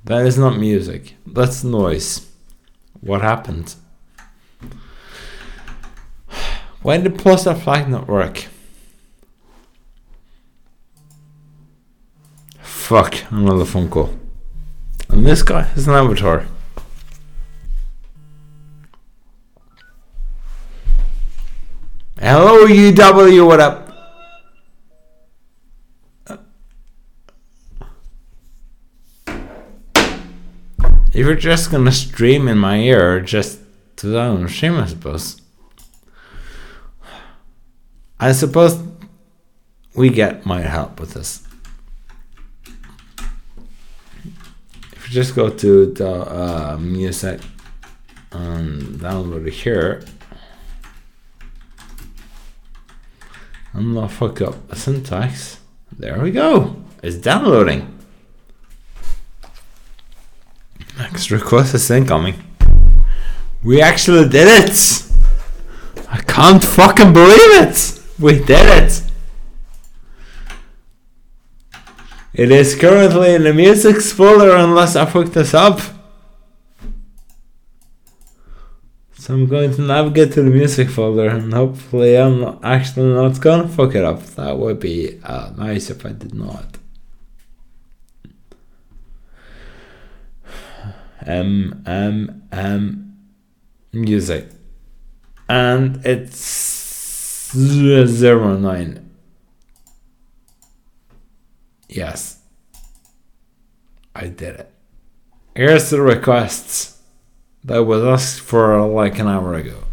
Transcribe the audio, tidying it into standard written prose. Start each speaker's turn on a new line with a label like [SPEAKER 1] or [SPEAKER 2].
[SPEAKER 1] That is not music. That's noise. What happened? Why did poster flag not work? Fuck, another phone call. And this guy is an avatar. Hello, UW, what up? If you're just gonna stream in my ear, just to down stream, I suppose. I suppose we might help with this. If you just go to the music and download it here, and not fuck up the syntax. There we go. It's downloading. Next request is incoming. We actually did it! I can't fucking believe it! We did it! It is currently in the music folder unless I fucked this up. So I'm going to navigate to the music folder and hopefully I'm actually not gonna fuck it up. That would be nice if I did not. Music. And it's 09. Yes. I did it. Here's the requests that was asked for like an hour ago.